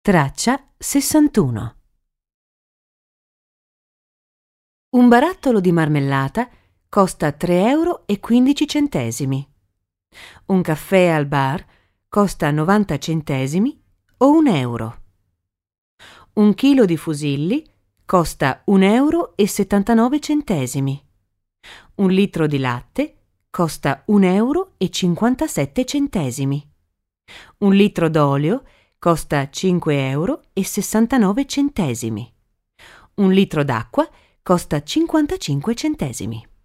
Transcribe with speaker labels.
Speaker 1: Traccia 61. Un barattolo di marmellata costa 3,15 €. Un caffè al bar costa 90 centesimi o 1 euro. Un chilo di fusilli costa 1,79 €. Un litro di latte costa 1,57 €. Un litro d'olio costa 5,69 €. Un litro d'acqua costa 55 centesimi.